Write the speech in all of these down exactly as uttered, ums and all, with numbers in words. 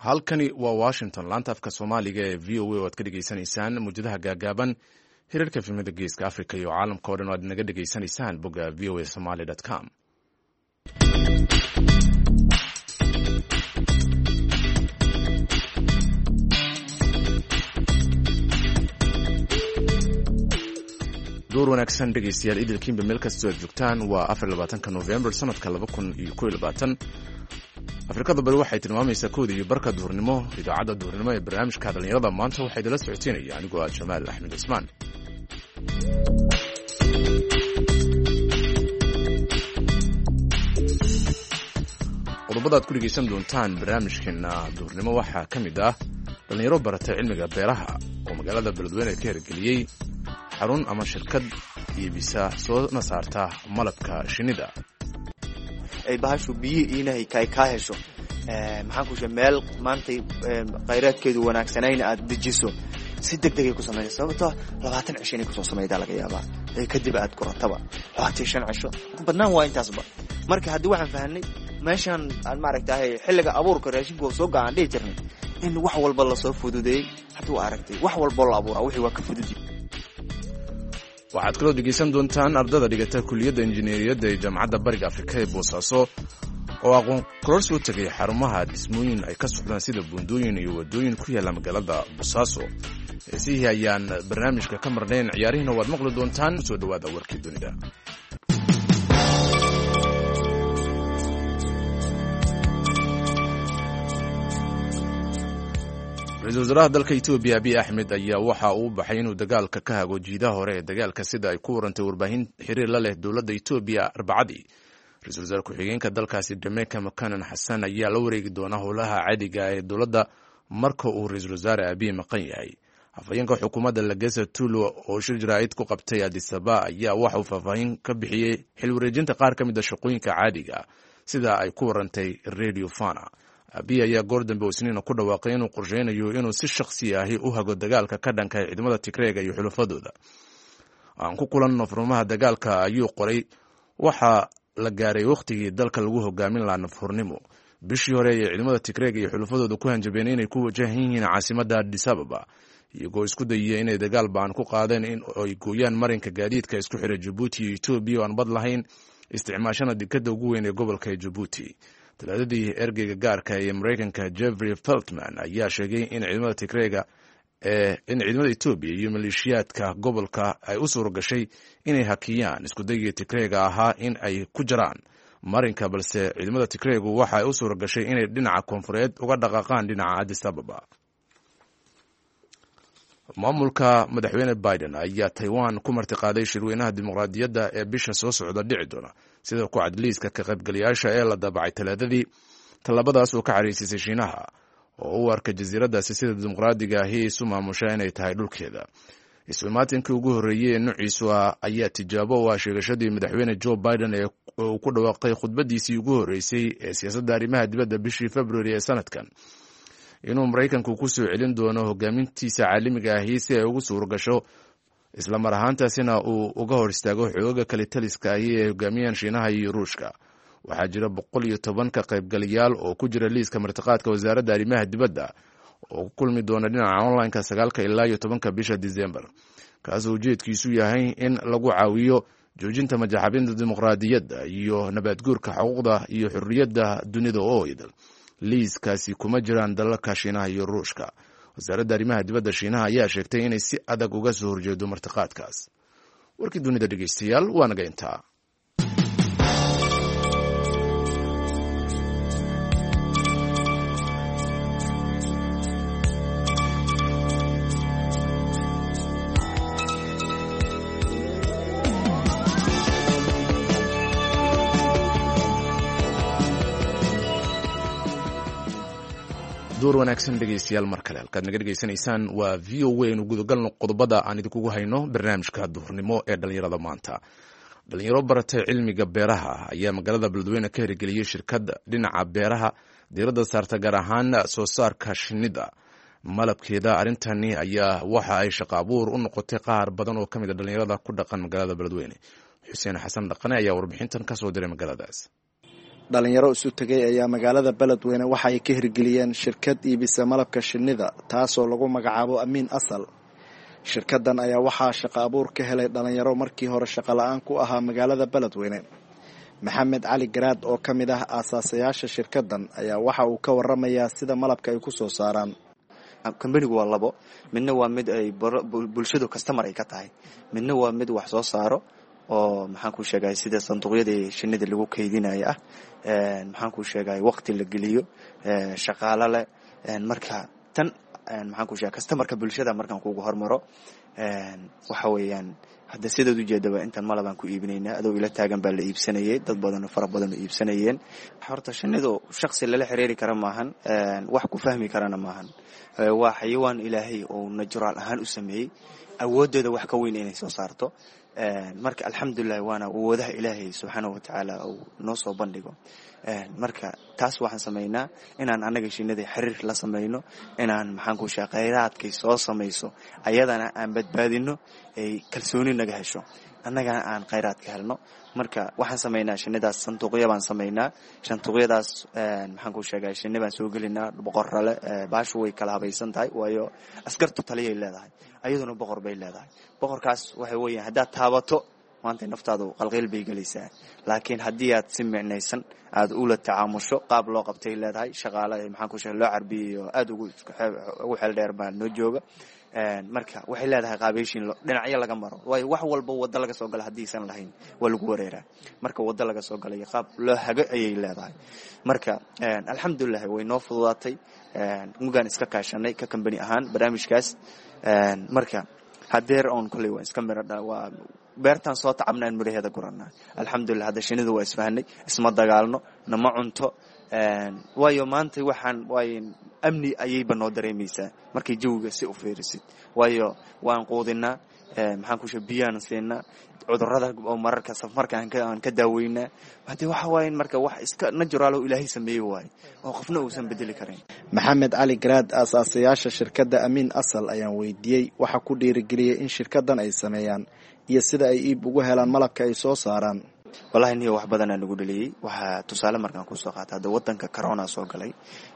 halkani waa washington laanta afka soomaaliga ee v o a oo aad ka dhegaysanaysaan muujadaha gaagaaban hirarka filmada geeska africa iyo caalamka o dhan oo aad naga dhegaysanaysaan bogga v o a somaly com door wanaagsan dhegaystayaal idilkiinba meel kastoo aad joogtaan waa afar labaatanka novembar sanadka laba kun iyo ko iyo labaatan afrikada bari waxay tilmaamaysaa kooda iyo barka duhurnimo idaacadda duhurnimo ee barnaamijka dhalinyarada maanta waxaa idinla socoteynaya anigoo ah jamaal axmed cismaan qodobada aad ku dhegaysan doontaan barnaamijkeena duhurnimo waxaa ka mid ah dhalinyaro baratay cilmiga beeraha oo magaalada beledweyne ka hirgeliyey xarun ama shirkad iibisa soo nasaarta malabka shinnida ay bahashu biyo ilaahay kay ka hesho maxaan ku sheegay meel maantay khayraadkeedu wanaagsanayna aad dejiso si degdeg ay ku sameeyay sababtoo labaatan cisho inay ku soo sameeyay laga yaabaa ay kadib aad korataba labaatan shan cisho badnaan waa intaasba marka haddii waxaan fahanay meeshan aan maaragtay xilliga abuurka raashinku soo gacan dhig jirnay in wax walba la soo fududeeyay haddii aragtay wax walba la abuuraa wixii waa ka fududii waxaad kaloo dhegaysan doontaan ardada dhigata kuliyadda injineeriyadda ee jaamacadda bariga afrika ee boosaaso oo aqoon kororsi u tegay xarumaha dhismooyin ay ka socdaan sida buundooyin iyo waddooyin ku yaalla magaalada boosaaso heesihii ayaan barnaamijka ka marnayn ciyaarihina waad maqli doontaan soo dhowaada warkii dunida ra-iisul wasaaraha dalka etoobiya abiy axmed ayaa waxa uu baxay inuu dagaalka ka hago jiidaha hore ee dagaalka sida ay ku warantay warbaahin xiriir la leh dowladda etoobiya arbacadii ra-isul wasaare ku-xigeenka dalkaasi demeka makanan xasan ayaa la wareegi doona howlaha caadiga ee dowladda marka uu ra-iisul wasaare abiy maqan yahay afhayeenka xukuumadda lagesa tulo oo shir jaraa'id ku qabtay adisaba ayaa waxa uu faahfaahin ka bixiyey xil wareejinta qaar ka mid a shaqooyinka caadiga sida ay ku warantay radio fana abiy ayaa goor dambe oo isniina ku dhawaaqay inuu qorsheynayo inuu si shakhsi ahi u hago dagaalka ka dhanka ciidamada tigreega iyo xulafadooda aan ku kulanno furmaha dagaalka ayuu qoray waxaa la gaaray wakhtigii dalka lagu hogaamin lahaa nafhurnimo bishii hore ee ciidamada tigreega iyo xulafadooda ku hanjabeen inay ku wajahan yihiin caasimadda addis ababa iyagoo isku dayaya inay dagaal baan ku qaadeen in ay gooyaan marinka gaadiidka isku xidha jabuuti iyo etoobiya oo aan bad lahayn isticmaashana dekadda ugu weyn ee gobolka ee jabuuti talaadadii ergeyga gaarka ee maraykanka jeffrey feltman ayaa sheegay in ciidamada tigreega ee in ciidamada etoobiya iyo maleeshiyaadka gobolka ay u suura gashay inay hakiyaan iskudaygii tigreega ahaa in ay ku jaraan marinka balse ciidamada tigreegu waxa ay u suura gashay inay dhinaca koonfureed uga dhaqaaqaan dhinaca addis ababa maamulka madaxweyne biden ayaa taiwan ku martiqaaday shirweynaha dimuqraadiyadda ee bisha soo socda dhici doona sida ku cadliiska ka qaybgalayaasha ee la daabacay talaadadii tallabadaas oo ka xariisisay shiinaha oo u arka jasiiraddaasi sida dimuqraadiga ahi isu maamusha inay tahay dhulkeeda ismaatinkii ugu horreeyey ee nuuciisu ah ayaa tijaabo u ah sheegashadii madaxweyne joe biden ee uu ku dhawaaqay khudbaddiisii ugu horreysay ee siyaasadda arrimaha dibadda bishii februari ee sanadkan inuu maraykanku ku soo celin doono hogaamintiisa caalamiga ahi si ay ugu suura gasho isla mar ahaantaasina uu uga hor istaago xooga kale taliska ahi ee hogaamiyaan shiinaha iyo ruushka waxaa jira boqol iyo toban ka qaybgalayaal oo ku jira liiska martiqaadka wasaaradda arrimaha dibadda oo ku kulmi doona dhinaca onlineka sagaalka ilaa iyo tobanka bisha disembar kaasoo ujeedkiisu yahay in lagu caawiyo joojinta majaxabinta dimuqraadiyadda iyo nabaadguurka xuquuqda iyo xorriyadda dunida oo idil liiskaasi kuma jiraan dalalka shiinaha iyo ruushka wasaaradda arrimaha dibadda shiinaha ayaa sheegtay inay si adag uga soo horjeedo martiqaadkaas warkii dunida dhegeystayaal waa naga intaa door wanaagsan dhegaystayaal mar kale halkaad naga dhegaysanaysaan waa v o a inu gudagalno qodobada aan idinkugu hayno barnaamijka duhurnimo ee dhalinyarada maanta dhalinyaro baratay cilmiga beeraha ayaa magaalada beledweyne ka hirgeliyey shirkad dhinaca beeraha diiradda saarta gaar ahaan soo saarka shinnida malabkeeda arrintani ayaa waxa ay shaqo abuur u noqotay qaar badan oo ka mid a dhalinyarada ku dhaqan magaalada beledweyne xuseen xasan dhaqane ayaa warbixintan ka soo diray magaaladaas dhalinyaro isu tegay ayaa magaalada beledweyne waxa ay ka hirgeliyeen shirkad iibisa malabka shinnida taasoo lagu magacaabo amiin asal. shirkadan ayaa waxaa shaqo abuur ka helay dhalinyaro markii hore shaqo la-aan ku ahaa magaalada beledweyne. maxamed cali garaad oo ka mid ah aasaasayaasha shirkadan ayaa waxa uu ka waramayaa sida malabka ay ku soo saaraan. kambanigu waa labo, midna waa mid ay bulshadu customer ay ka tahay, midna waa mid wax soo saaro oo maxaan ku sheegay sida sanduuqyada shinnida lagu kaydinayo ah. een maxaan ku sheegay waqti la geliyo, ee shaqaale leh, een marka tan maxaan ku sheegay customerka bulshada markaan kuugu hormaro, een waxa weeyaan hadda sidaad u jeedaba intan malabaan ku iibinaynaa, adoo ila taagan baa la iibsanayay, dad badan oo fara badan oo iibsanayeen. horta shinnidu shakhsi lala xiriiri kara maahan, een wax ku fahmi karana maahan. waa xayawaan ilaahay oo natural ahaan u sameeyay, awoodooda wax ka weyn inay soo saarto. een marka alxamdulillah waana awoodaha ilaahay subxaanahu wa tacaala uu noo soo bandhigo. een marka taas waxaan sameynaa inaan anaga shinnida xiriir la sameyno, inaan maxaan ku sheegay kheyraadkay soo samayso ayadana aan badbaadino, ay kalsooni naga hesho, annagana aan kheyraadka helno. marka waxaan sameynaa shinnidaas sanduuqyo baan sameynaa. sanduuqyadaas een maxaan ku sheegay shinni baan soo gelinaa, boqorrale, baashu way kala habaysan tahay, waayo askartu taliyay leedahay, ayaduna boqor bay leedahay. boqorkaas waxa weeyaan haddaad taabato maanta naftaadu qalqayl bay gelaysaa, laakiin haddii aad si micnaysan aad ula tacaamusho qaab loo qabtay leedahay, shaqaale maxaan ku sheegay loo carbiyo aad ugu ugu xeel dheer baa noo jooga. een marka waxay leedahay qaabeyshin dhinacyo laga maro, waayo wax walba wada laga soo gala hadiisan lahayn waa lagu wareeraa. marka wada laga soo galay qaab loo hago ayay leedahay. marka een alxamdulillah way noo fududaatay, een mugaan iska kaashanay ka company ahaan barnaamijkaas. een marka hadeer on kulay waa iska miradha, waa beertan soo tacabnaan miraheeda guranaa. alxamdulillah hadda shinnidu waa isfahanay, isma dagaalno, nama cunto. een waayo maanta waxaan waayo amni ayayba noo dareemaysaa markay jawiga si u fiirisid, waayo waan quudinaa, een maxaan ku sheegay biyaan siinaa, cudurrada oo mararka safarka aan ka aan ka daaweynaa. hadii waxa waaye marka wax iska natural oo ilaahay sameeyay waay oo qofna uusan bedeli karin. maxamed cali garaad aasaasayaasha shirkadda amiin asal ayaan weydiiyey waxa ku dhiirigeliyay in shirkadan ay sameeyaan iyo sida ay iib ugu helaan malabka ay soo saaraan. wallahi niyo wax badan aan ugu dhaliyay. waxa tusaale markaan ku soo qaatay hadda wadanka corona soo galay,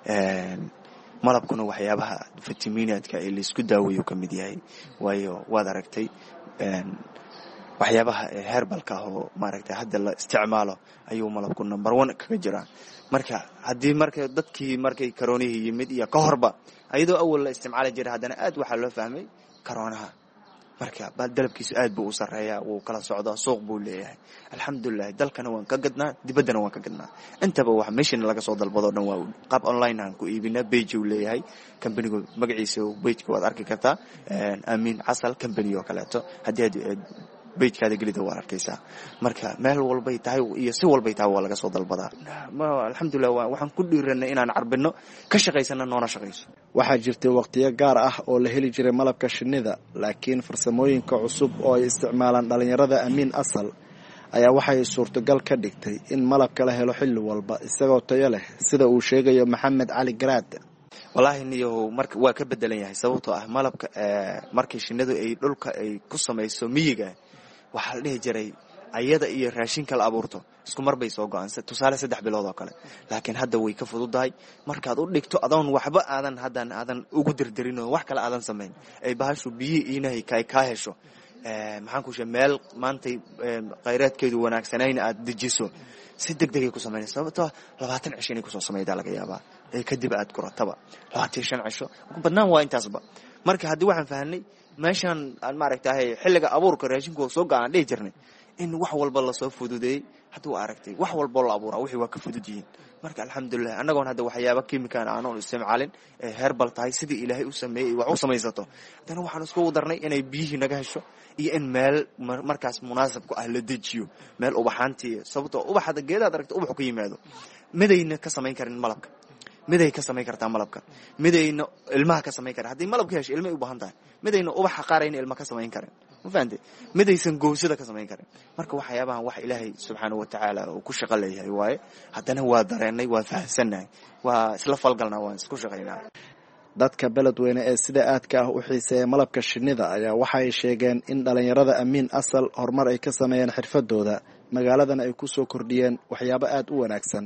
een malabkuna waxyaabaha fitamiinaadka ee la isku daaweeyo ka mid yahay, waayo waad aragtay een waxyaabaha herbalka oo maaragtay hadda la isticmaalo ayuu malabku number one kaga jira. marka hadii marka dadkii markay corona yimid iyo ka horba ayadoo awal la isticmaali jiray, haddana aad waxa loo fahmay corona. marka bal dalabkiisu aad buu u sareeyaa, wuu kala socdaa, suuq buu leeyahay. alxamdulillah dalkana waan ka gadnaa, dibaddana waan ka gadnaa. intaba wax meeshan laga soo dalbado dhan waa qaab online aan ku iibinaa. page uu leeyahay company-gu, magaciisa page-ka waad arki kartaa, een amiin asal company oo kaleeto hadii aad page-kaada gelida waa arkaysaa. marka meel walbay tahay iyo si walbay tahay waa laga soo dalbadaa. alxamdulillah waxaan ku dhiiranay inaan carbino ka shaqaysano, noona shaqayso. waxaa jirtay waqtiyo gaar ah oo la heli jiray malabka shinnida, laakiin farsamooyinka cusub oo ay isticmaalaan dhalinyarada amiin asal ayaa waxay suurtagal ka dhigtay in malabka la helo xilli walba isagoo tayo leh, sida uu sheegayo maxamed cali garaad. wallahi niyo marka waa ka bedelan yahay, sababtoo ah malabka markii shinnidu ay dhulka ay ku samayso miyiga, waxa la dhihi jiray ayada iyo raashinka la abuurto isku mar bay soo go'aansan, tusaale saddex bilood oo kale. laakiin hadda way ka fududahay, markaad u dhigto adoon waxba aadan hadan aadan ugu dirdirin oo wax kale aadan sameyn, ay bahashu biyo inahay kay ka hesho. ee maxaan ku sheegay meel maanta kheyraadkeedu wanaagsanayna aad dejiso, si degdeg ay ku sameynaysaa, sababtoo labaatan cisho inay ku soo sameeydaa laga yaabaa, ee kadib aad kurataba labaatan iyo shan cisho ugu badnaan waa intaasba. marka hadii waxaan fahanay meeshan aan maaragtay xilliga abuurka raashinku soo go'aan dhig jirnay in wax walba la soo fududeeyay. haduu aragtay wax walba la abuuraa wixii waa ka fududyihiin. marka alxamdulillah anagoon hadda waxyaabo kiimikaan aan u isticmaalin, ee herbal tahay sidii ilaahay u sameeyay wax u samaysato, hadana waxaan isku darnay inay biyihii naga hesho iyo in meel markaas munaasab ku ah la dejiyo, meel ubaxantii, sababtoo ubaxda geedaad aragtay ubax ku yimaado midayna ka samayn karin malabka, miday ka samayn kartaa malabka, midayna ilmaha ka samayn karaa. haddii malabka hesho ilmo u baahan tahay, midayna ubaxa qaarayna ilmo ka samayn karin, ma fahamtay, midaysan goosada ka samayn karin. marka waxyaabahan wax ilaahay subxaanahu wa tacaala uu ku shaqo leeyahay waaye. haddana waa dareenay, waa fahamsannahay, waa isla falgalnaa, waan isku shaqaynaa. dadka beledweyne ee sida aadka ah u xiiseeya malabka shinnida ayaa waxay sheegeen in dhalinyarada amiin asal horumar ay ka sameeyeen xirfadooda, magaaladan ay ku soo kordhiyeen waxyaabo aad u wanaagsan.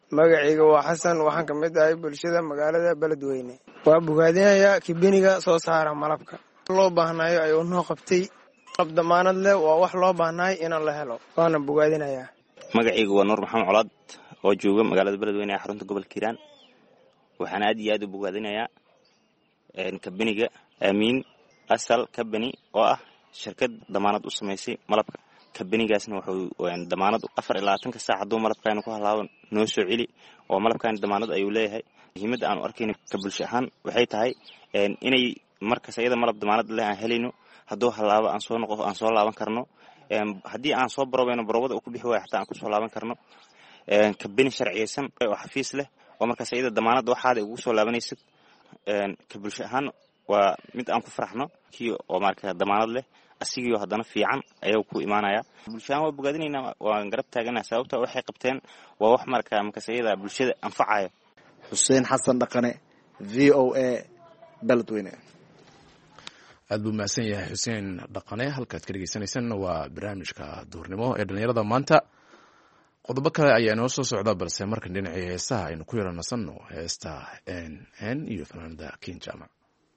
magacayga waa xasan waxaan ka mid ahay bulshada magaalada beledweyne waa bogaadinayaa kibiniga soo saara malabka loo baahnayo ayuu noo qabtay qab damaanad leh waa wax loo baahnaay in la helo waana bogaadinayaa magacayga waa nuur maxamed colaad oo jooga magaalada beledweyne ee xarunta gobolka Hiiraan waxaan aad iyo aad u bogaadinayaa een kibiniga amiin asal company oo ah shirkad damaanad u sameysay malabka kabanigaasna wuxuu damaanad afar iyo labaatan saac haduu malabkaan ku halaaban noo soo cili oo malabkaan damaanad ayuu leeyahay muhiimada aan arkayno ka bulsho ahaan waxay tahay inay markaas ayada malab damaanad leh aan helino haduu halaabo aan soo noqo aan soo laaban karno hadii aan soo baroweyno barowada ku bixi way xataa aan ku soo laaban karno kabani sharciyeysan oo xafiis leh oo markaas ayada damaanad waxaad ugu soo laabanaysid ka bulsho ahaan waa mid aan ku faraxno kii oo markaa damaanad leh asigiyo hadana fiican ayuu ku iimaanaya bulshada waa bogaadinayna waan garab taaganahay sababtoo waxay qabteen waa wax markaa makasayada bulshada anfacayo Xuseen Xasan Dhaqane V O A Beledweyne aad buu maasan yahay Xuseen Dhaqane halkaad ka dhageysanaysan waa barnaamijka duurnimo ee dhalinyarada maanta qodobo kale ayaa noo soo socda balse markan dhinacii heesaha aynu ku yaranasanno heesta N N iyo fanaanada King Jama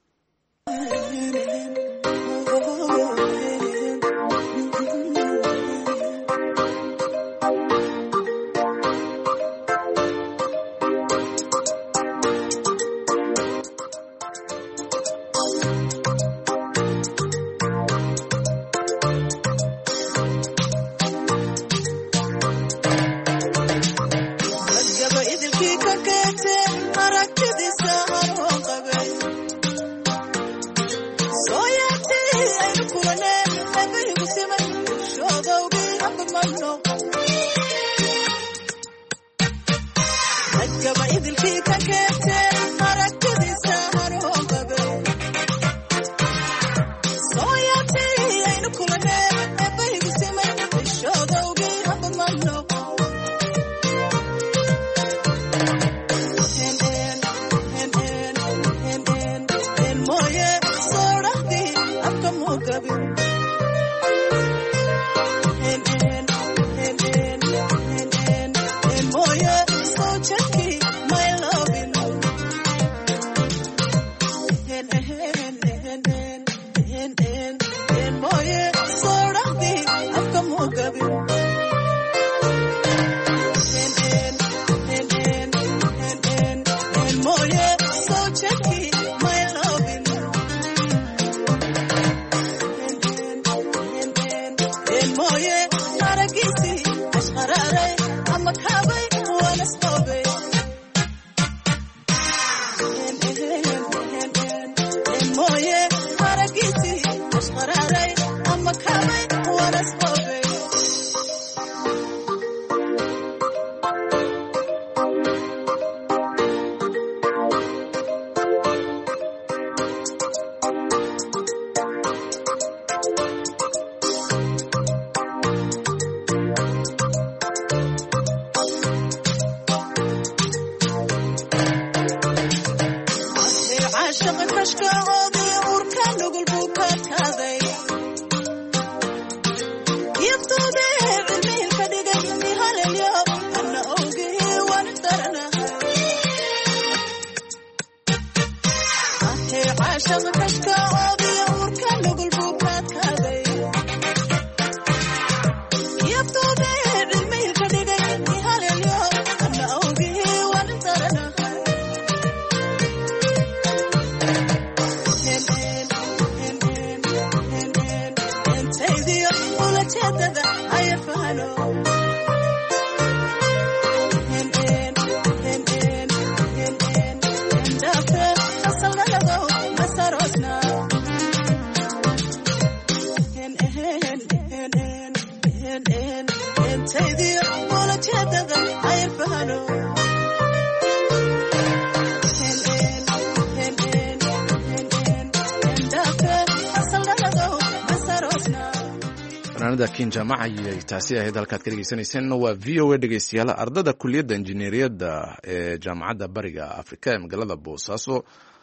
King Jama ayay taasi ahayd halkaad ka dhageysanaysan waa V O A dhageystayaal ardada kulliyadda injineeriyadda ee jaamacadda bariga Afrika ee magaalada Boosaaso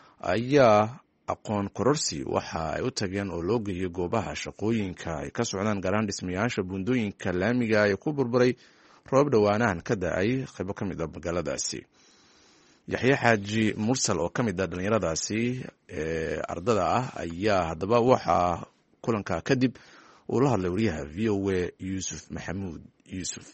ayaa aqoon kororsi waxa ay u tageen oo loo geeyay goobaha shaqooyinka ay ka socdaan garaan dhismayaasha buundooyinka laamiga ay ku burburay roobab dhowaanahan ka da-ay qaybo ka mid a magaaladaasi. yaxye xaaji mursal oo ka mid a dhallinyaradaasi ee ardada ah ayaa haddaba waxaa kulanka kadib uu la hadlay wariyaha v o a yuusuf maxamuud yuusuf.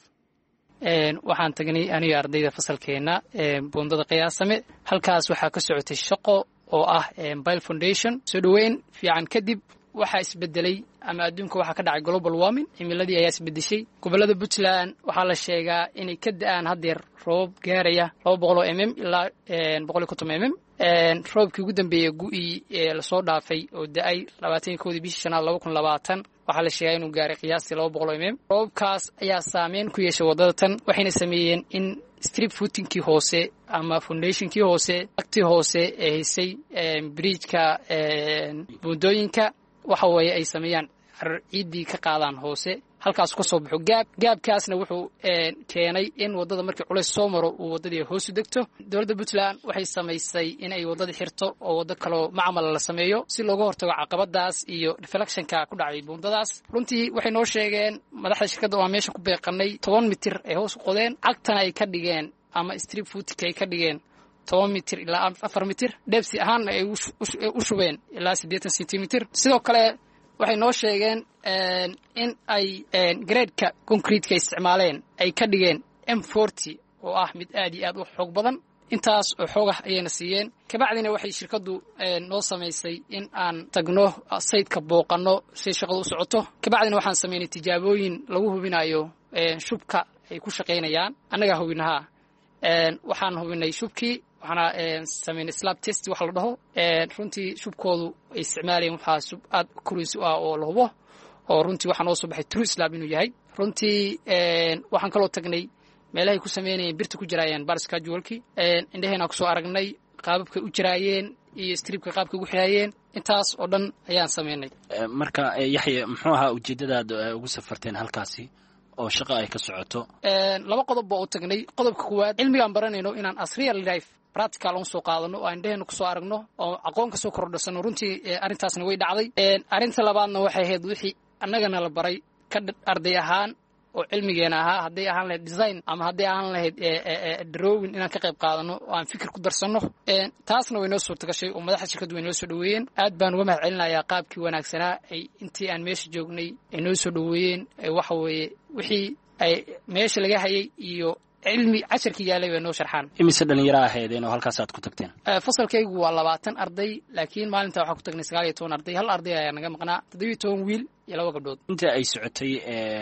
waxaan tagnay aniga ardayda fasalkeena buundada qiyaasame. halkaas waxaa ka socotay shaqo oo ah Bile Foundation. soo dhaweyn fiican kadib waxaa isbedelay ama adduunka waxaa ka dhacay global warming, cimiladii ayaa isbedeshay. gobolada Puntland waxaa la sheegaa inay ka da'aan haddeer roob gaaraya laba boqol oo mm ilaa boqol iyo konton mm. roobkii ugu dambeeyay gu'ii ee lasoo dhaafay oo da'ay labaatan iyo kowdii bishii shanaad laba kun labaatan waxaa la sheegaa inuu gaaray qiyaastii laba boqol oo mm. roobkaas ayaa saameyn ku yeeshay waddada tan, waxayna sameeyeen in strip footingkii hoose ama foundationkii hoose agtii hoose ee haysay bridgeka buundooyinka waxa weeye ay sameeyaan ciiddii ka qaadaan hoose, halkaas ka soo baxo gaab. gaabkaasna wuxuu keenay in waddada markii culays soo maro uu waddadii hoos u degto. dowladda Puntland waxay samaysay in ay waddada xirto oo waddo kaloo macmal la sameeyo si looga hortago caqabadaas iyo reflectionka ku dhacay buundadaas. runtii waxay noo sheegeen madaxda shirkadda oo aan meesha ku beeqanay toban mitir ay hoos u qodeen, cagtana ay ka dhigeen ama strip footing ay ka dhigeen toban mitir ilaa afar mitir, dheebsi ahaanna ay u shubeen ilaa siddeetan sentimitir. sidoo kale waxay noo sheegeen in ay graadeka concreteska isticmaaleen ay ka dhigeen m forty oo ah mid aad iyo aad u xoog badan. intaas oo xoogah ayayna siiyeen. kabacdina waxay shirkaddu noo samaysay in aan tagno saydka booqanno si shaqadu u socoto. kabacdina waxaan samaynay tijaabooyin lagu hubinayo shubka ay ku shaqaynayaan. annagaa hubinahaa waxaan hubinay shubkii, waxaana samaynay slab test waxa la dhaho. runtii shubkoodu ay isticmaalayeen waxaa shub aad kuriis u ah oo la hubo, oo runtii waxaa noo soo baxay true slab inuu yahay. runtii waxaan kaloo tagnay meelahay ku samaynayeen birta ku jiraayeen barskajualkii, indhaheenaa kusoo aragnay qaababkay u jiraayeen iyo stribka qaabkay ugu xiraayeen. intaas oo dhan ayaan samaynay. marka yaxye muxuu ahaa ujeeddadaad ugu safarteen halkaasi oo shaqo ay ka socoto? laba qodob baa u tagnay. qodobka kuwaad cilmigaan baranayno inaan as real life practical on soo qaadano oo indhaheenna kusoo aragno oo aqoon ka soo kordhasano. runtii arrintaasna way dhacday. arrinta labaadna waxay ahayd wixii annagana la baray ka arday ahaan oo cilmigeena ahaa, hadday ahaan lahayd design ama hadday ahaan lahayd drawing inaan ka qayb qaadano oo aan fikir ku darsanno. taasna way noo suurta gashay oo madaxda shirkaddu way noo soo dhoweeyeen. aad baan uga mahad celinayaa qaabkii wanaagsanaa ay intii aan meesha joognay ay noo soo dhoweeyeen. waxa weeye wixii ay meesha laga hayay iyo cilmi casharkii yaalay bay noo sharxaan. imise dhalinyaro ahaydeen oo halkaas aad ku tagteen? fasalkaygu waa labaatan arday, laakiin maalintaa waxaa ku tagnay sagaal iyo toban arday. hal arday ayaa naga maqnaa, toddobiyo toban wiil iyo laba gabdhood. inta ay socotay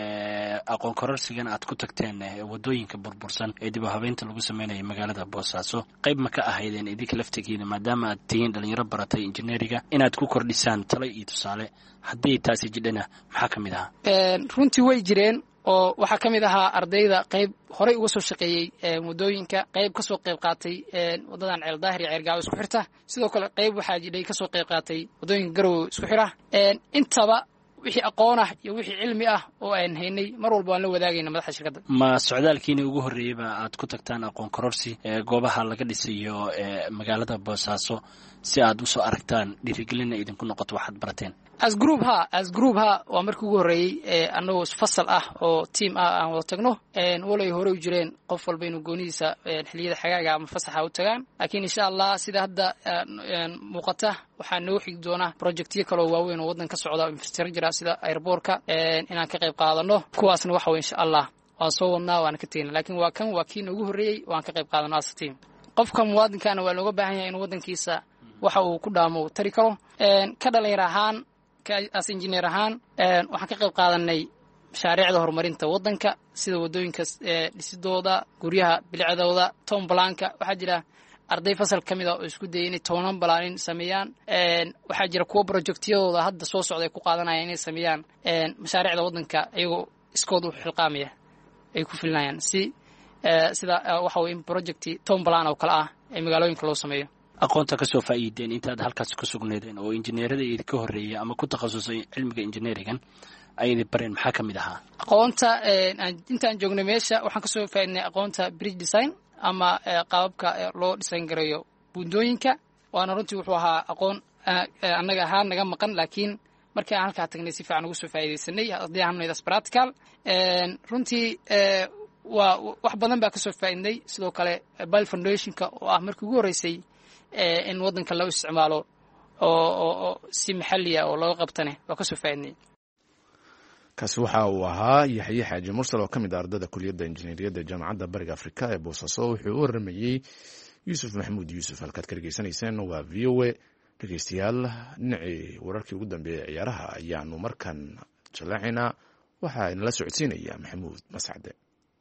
aqoon kororsigan aad ku tagteen waddooyinka burbursan ee dib u habeynta lagu sameynaya magaalada Boosaaso, qayb ma ka ahaydeen idinka laftigiina maadaama aad tihiin dhalinyaro baratay injineeriga inaad ku kordhisaan talo iyo tusaale? haddii taasi jidhana maxaa ka mid ahaa? runtii way jireen oo waxaa ka mid ahaa ardayda qayb horey uga soo shaqeeyey waddooyinka, qayb ka soo qayb qaatay waddadan ceel daahir iyo ceergaawo isku xirta. sidoo kale qayb waxaa jidhay ka soo qayb qaatay waddooyinka garowe isku xira. intaba wixii aqoon ah iyo wixii cilmi ah oo aan haynay mar walba waan la wadaagayna madaxda shirkadda. ma socdaalkiina ugu horreeyeyba aad ku tagtaan aqoon kororsi goobaha laga dhisayo magaalada Boosaaso si aad u soo aragtaan dhiirigelina idinku noqoto waxaad barateen? as group ha as group ha waa markii ugu horreeyey annagoo fasal ah oo team ah aan wada tagno. walay hore u jireen qof walba inuu goonidiisa xilliyada xagaaga ama fasaxa u tagaan, laakiin insha allah sida hadda muuqata waxaa noo xigi doona projectyo kaloo waaweyn oo waddan ka socda oo infrastructure sida airportka inaan ka qayb qaadano. kuwaasna waxa weye insha allah waan soo wadnaa waana ka tegna, laakiin waa kan waa kii noogu horreeyey waan ka qayb qaadano as team. qofka muwaadinkaana waa looga baahan yahay inuu waddankiisa waxa uu ku dhaamo uu tari karo. ka dhalinyar ahaan as engineer ahaan waxaan ka qayb qaadanay mashaariicda horumarinta waddanka sida waddooyinka dhisidooda, guryaha bilicdooda, town balaanka. waxaa jira arday fasal ka mid a oo isku dayay inay townan balaanin sameeyaan. waxaa jira kuwo projectyadooda hadda soo socda ay ku qaadanayaan inay sameeyaan mashaariicda waddanka iyagoo iskood u xilqaamaya ay ku filinayaan si sida waxa weye in projecti town balan oo kale ah ee magaalooyinka loo sameeyo. aqoonta ka soo faa'iideen intaad halkaas ku sugnaydeen oo injineerada idinka horreeyay ama ku takhasusay cilmiga injineerigan ay idin bareen maxaa ka mid ahaa? aqoonta intaan joognay meesha waxaan ka soo faa'iidnay aqoonta bridge design ama qaababka loo design gareeyo buundooyinka. waana runtii wuxuu ahaa aqoon annaga ahaan naga maqan, laakiin markii aan halkaa tagnay si fiican ugu soo faa'iidaysanay haddii aan nayd as practical. runtii waa wax badan baa kasoo faa'iidnay sidoo kale bile foundationka oo ah markii ugu horreysay in waddanka loo isticmaalo oo si maxalliya oo looga qabtane waa kasoo faa'iidnay kaasi waxa uu ahaa yaxye xaaji mursal oo ka mid ah ardada kuliyadda injineeriyadda jaamacadda bariga afrika ee boosaaso wuxuu u waramayey yuusuf maxamuud yuusuf halkaad ka dhegeysanayseen waa v o a dhegeystayaal dhinacii wararkii ugu dambeeyey ciyaaraha ayaanu markan jallaacaynaa waxaa inala socodsiinaya maxamuud mascade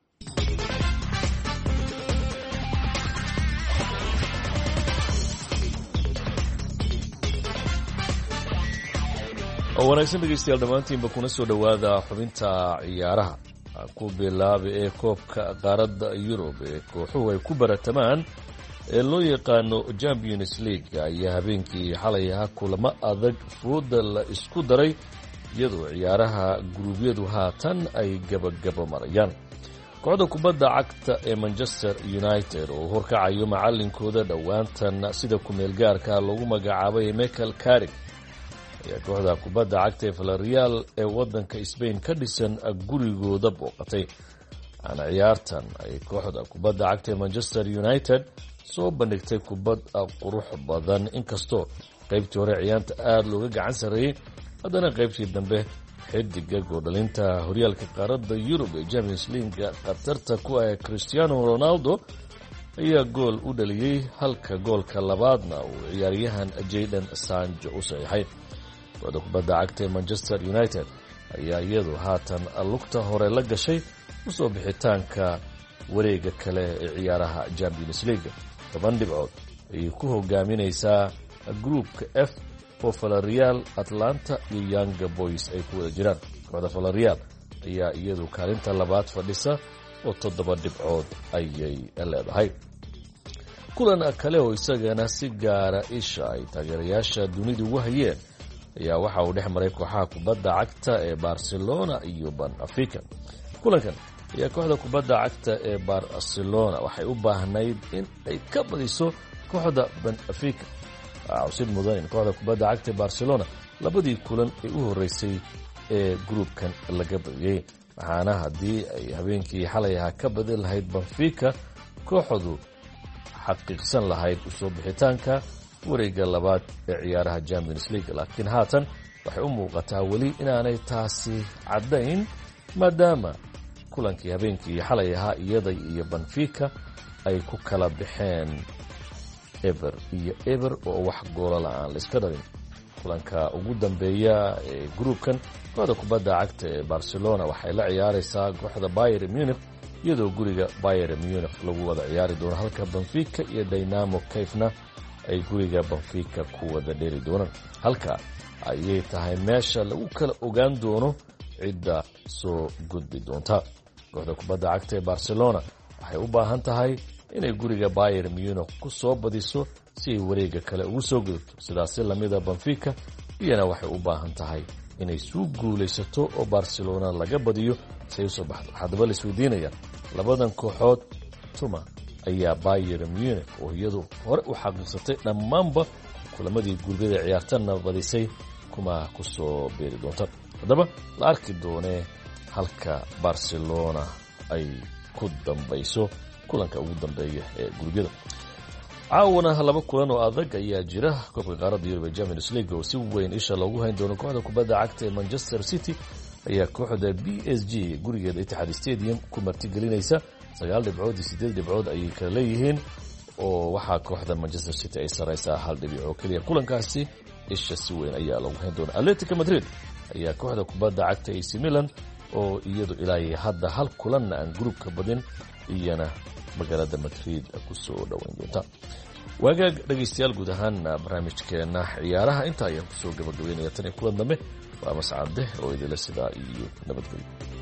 oo wanaagsan dhegeystayaal dhammaantiinba kuna soo dhowaada xubinta ciyaaraha ku bilaaba ee koobka qaaradda yurub ee kooxuhu ay ku baratamaan ee loo yaqaano champions league ayaa habeenkii xalay ahaa kulamo adag fooda la isku daray iyadoo ciyaaraha guruubyadu haatan ay gabagabo marayaan kooxda kubadda cagta ee manchester united oo horkacayo macalinkooda dhowaantan sida kumeel gaarka loogu magacaabay michael carrick ayaa kooxda kubadda cagta ee Villarreal ee waddanka Spain ka dhisan gurigooda booqatay ana ciyaartan ay kooxda kubadda cagta ee Manchester United soo bandhigtay kubad qurux badan inkastoo qaybtii hore ciyaarta aad looga gacan sareeyay haddana qaybtii dambe xidiga goodalinta horyaalka qaaradda Yurub ee Champions League qatarta ku ah Cristiano Ronaldo ayaa gool u dhaliyay halka goolka labaadna uu ciyaaryahan Jadon Sancho u saxiixay kooxda kubadda cagta ee Manchester United ayaa iyadu haatan lugta hore la gashay usoo bixitaanka wareega kale ee ciyaaraha Champions League toban dhibcood ayay ku hogaaminaysaa groupka F oo Villarreal, Atlanta iyo Young Boys ay ku wada jiraan kooxda Villarreal ayaa iyadu kaalinta labaad fadhisa oo toddoba dhibcood ayay leedahay kulan kale oo isagana si gaara isha ay taageerayaasha dunidu ugu hayeen ayaa waxa uu dhex maray kooxaha kubadda cagta ee Barcelona iyo Benfica kulankan ayaa kooxda kubadda cagta ee Barcelona waxay u baahnayd in ay ka badiso kooxda Benfica cusub mudan kooxda kubadda cagta ee Barcelona labadii kulan ee u horeysay ee groupkan laga badiyay waxaana hadii ay habeenkii xalay ahaa ka badin lahayd Benfica kooxdu xaqiiqsan lahayd usoo bixitaanka wareega labaad ee ciyaaraha Champions League laakiin haatan waxay u muuqataa weli inaanay taasi cadayn maadaama kulankii habeenkii xalay ahaa iyada iyo Benfica ay ku kala baxeen ever iyo ever oo wax gool la'aan la iska dhalin kulanka ugu dambeeya ee groupkan kooxda kubadda cagta ee Barcelona waxay la ciyaaraysaa kooxda Bayern Munich iyadoo guriga Bayern Munich lagu wada ciyaari doono halka Benfica iyo Dynamo Kiev ay guriga Benfica ku wada dheeri doonaan halka ayay tahay meesha lagu kala ogaan doono cidda soo gudbi doonta kooxda kubadda cagta ee Barcelona waxay u baahan tahay inay guriga Bayern Munich ku soo badiso si ay wareega kale ugu soo gudubto sidaas lamida Benfica iyana waxay u baahan tahay inay soo guulaysato oo Barcelona laga badiyo si ay soo baxdo hadaba la isweydiinaya labadan kooxood tuma ayaa Bayern Munich oo iyadu hore u xaqiiqsatay dhammaanba kulamadii gurbada ciyaartana badisay kuma ku soo beeri doonta hadaba la arki doonee halka Barcelona ay ku dambayso kulanka ugu dambeeya ee gurbada caawana laba kulan oo adag ayaa jira koobka qaaradda Yurub ee Champions League oo si weyn isha loogu hayn doono kooxda kubadda cagta ee Manchester City ayaa kooxda B S G gurigeeda Etihad Stadium ku martigelinaysa sagaal dhibcood iyo siddeed dhibcood ayay kala leeyihiin oo waxaa kooxda Manchester City ay sareysaa hal dhibic oo kaliya kulankaasi isha si weyn ayaa loogu hayn doona Atletico Madrid ayaa kooxda kubadda cagta A C Milan oo iyadu ilaa hadda hal kulan aan groupka badin iyana magaalada Madrid ku soo dhaweyn doonta wagaag dhageystayaal guud ahaan barnaamijkeena ciyaaraha inta ayaan ku soo gabagabeynaya tan kulan dambe waa mascade oo idila sidaa iyo nabadgelyo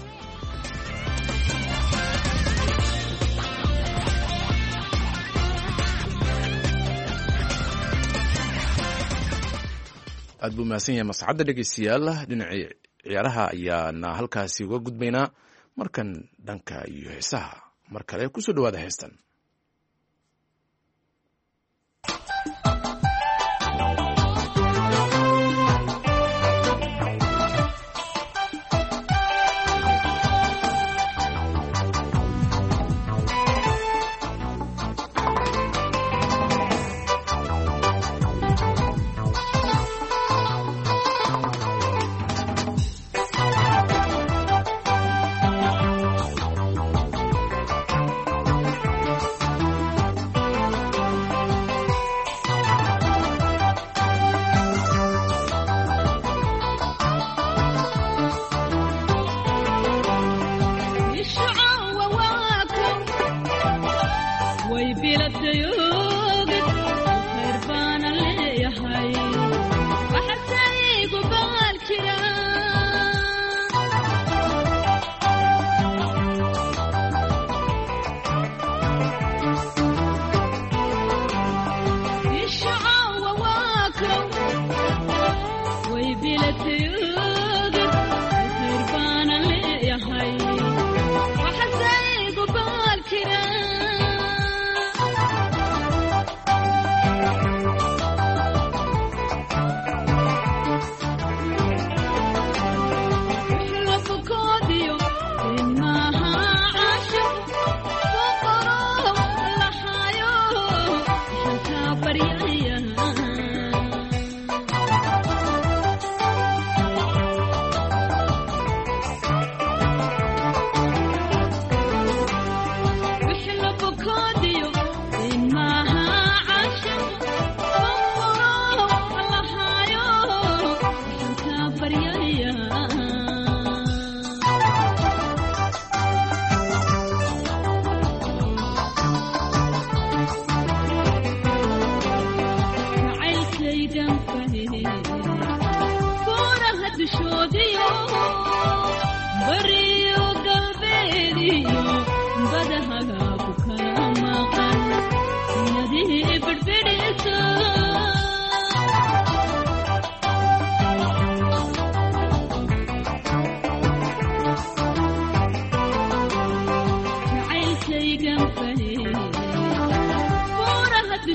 aad buu mahadsan yahay mascadda dhegeystayaal dhinacii ciyaaraha ayaana halkaasi uga gudbaynaa markan dhanka iyo heesaha mar kale ku soo dhawaada heestan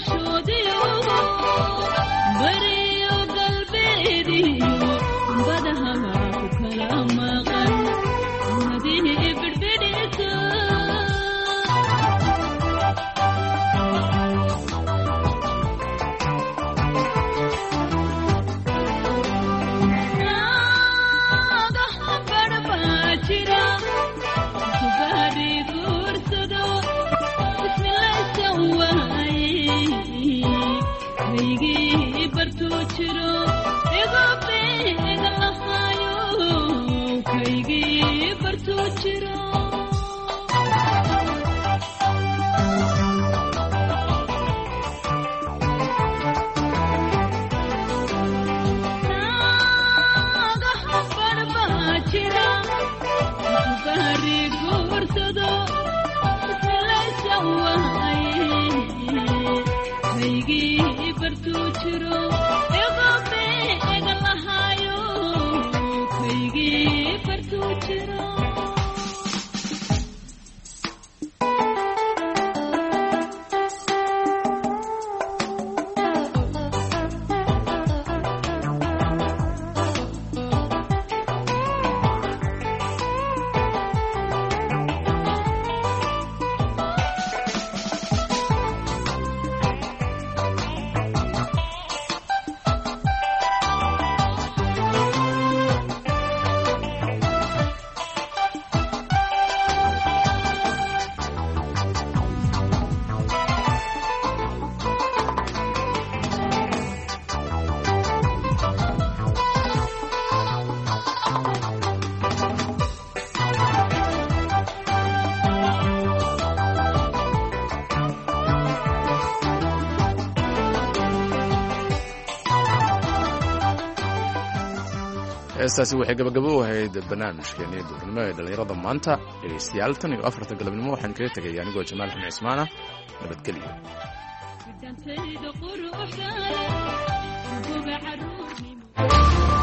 heestaasi waxay gabagabo u ahayd barnaamijkeenii duurnimo ee dhallinyarada maanta dhegaystayaal tan iyo afarta galabnimo waxaan kaga tegay anigoo jamaal xamed cismaana nabadgelyo.